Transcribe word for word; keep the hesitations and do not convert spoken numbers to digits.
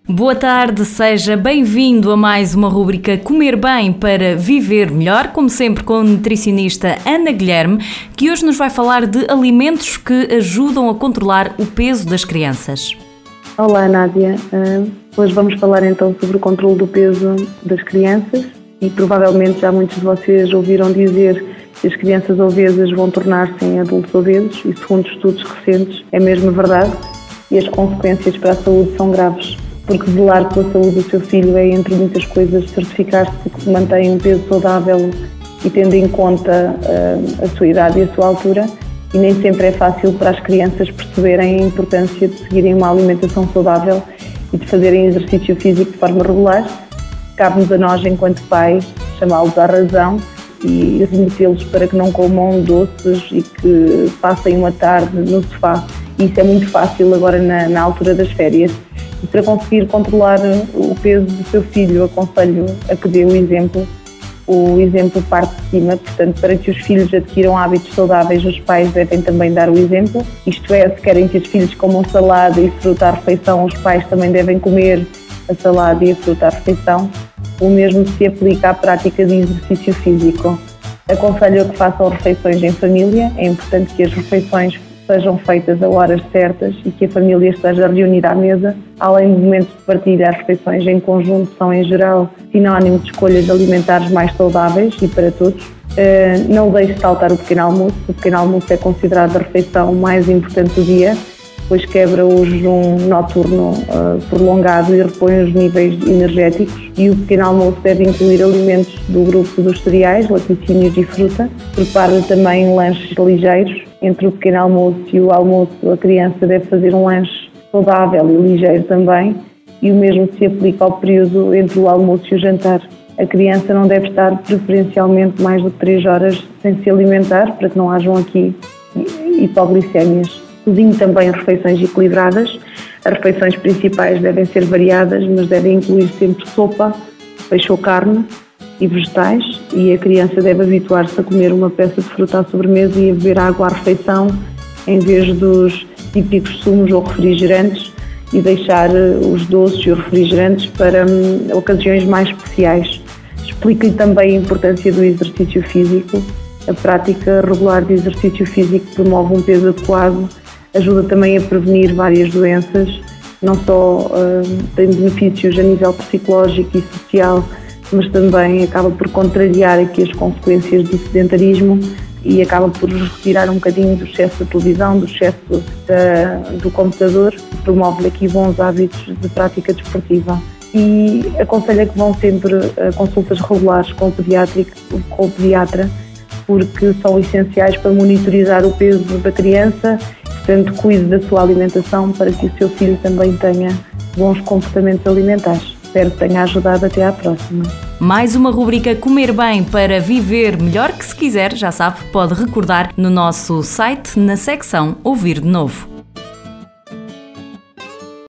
Boa tarde, seja bem-vindo a mais uma rubrica Comer Bem para Viver Melhor, como sempre com a nutricionista Ana Guilherme, que hoje nos vai falar de alimentos que ajudam a controlar o peso das crianças. Olá Nádia, uh, hoje vamos falar então sobre o controle do peso das crianças e provavelmente já muitos de vocês ouviram dizer que as crianças obesas vão tornar-se em adultos obesos e segundo estudos recentes é mesmo verdade e as consequências para a saúde são graves. Porque zelar pela saúde do seu filho é, entre muitas coisas, certificar-se que mantém um peso saudável e tendo em conta uh, a sua idade e a sua altura, e nem sempre é fácil para as crianças perceberem a importância de seguirem uma alimentação saudável e de fazerem exercício físico de forma regular. Cabe-nos a nós, enquanto pais, chamá-los à razão e remetê-los para que não comam doces e que passem uma tarde no sofá. E isso é muito fácil agora na, na altura das férias. E para conseguir controlar o peso do seu filho, aconselho a que dê o exemplo. O exemplo parte de cima, portanto, para que os filhos adquiram hábitos saudáveis, os pais devem também dar o exemplo. Isto é, se querem que os filhos comam salada e fruta à refeição, os pais também devem comer a salada e a fruta à refeição. O mesmo se aplica à prática de exercício físico. Aconselho a que façam refeições em família. É importante que as refeições sejam feitas a horas certas e que a família esteja reunida à mesa. Além de momentos de partilha, as refeições em conjunto são, em geral, sinónimo de escolhas alimentares mais saudáveis e para todos. Uh, não deixe de saltar o pequeno almoço. O pequeno almoço é considerado a refeição mais importante do dia, pois quebra o jejum noturno uh, prolongado e repõe os níveis energéticos. E o pequeno almoço deve incluir alimentos do grupo dos cereais, laticínios e fruta. Prepare também lanches ligeiros. Entre o pequeno almoço e o almoço, a criança deve fazer um lanche saudável e ligeiro também, e o mesmo se aplica ao período entre o almoço e o jantar. A criança não deve estar preferencialmente mais do que três horas sem se alimentar, para que não hajam aqui hipoglicémias. Cozinhe também refeições equilibradas. As refeições principais devem ser variadas, mas devem incluir sempre sopa, peixe ou carne e vegetais, e a criança deve habituar-se a comer uma peça de fruta à sobremesa e a beber água à refeição em vez dos típicos sumos ou refrigerantes e deixar os doces e os refrigerantes para hum, ocasiões mais especiais. Explique-lhe também a importância do exercício físico. A prática regular de exercício físico promove um peso adequado, ajuda também a prevenir várias doenças, não só hum, tem benefícios a nível psicológico e social, mas também acaba por contrariar aqui as consequências do sedentarismo e acaba por retirar um bocadinho do excesso da televisão, do excesso da, do computador, promove aqui bons hábitos de prática desportiva. E aconselho que vão sempre a consultas regulares com o, pediátrico, com o pediatra, porque são essenciais para monitorizar o peso da criança, portanto cuide da sua alimentação para que o seu filho também tenha bons comportamentos alimentares. Espero que tenha ajudado. Até à próxima. Mais uma rubrica Comer Bem para Viver Melhor, que se quiser, já sabe, pode recordar no nosso site, na secção Ouvir de Novo.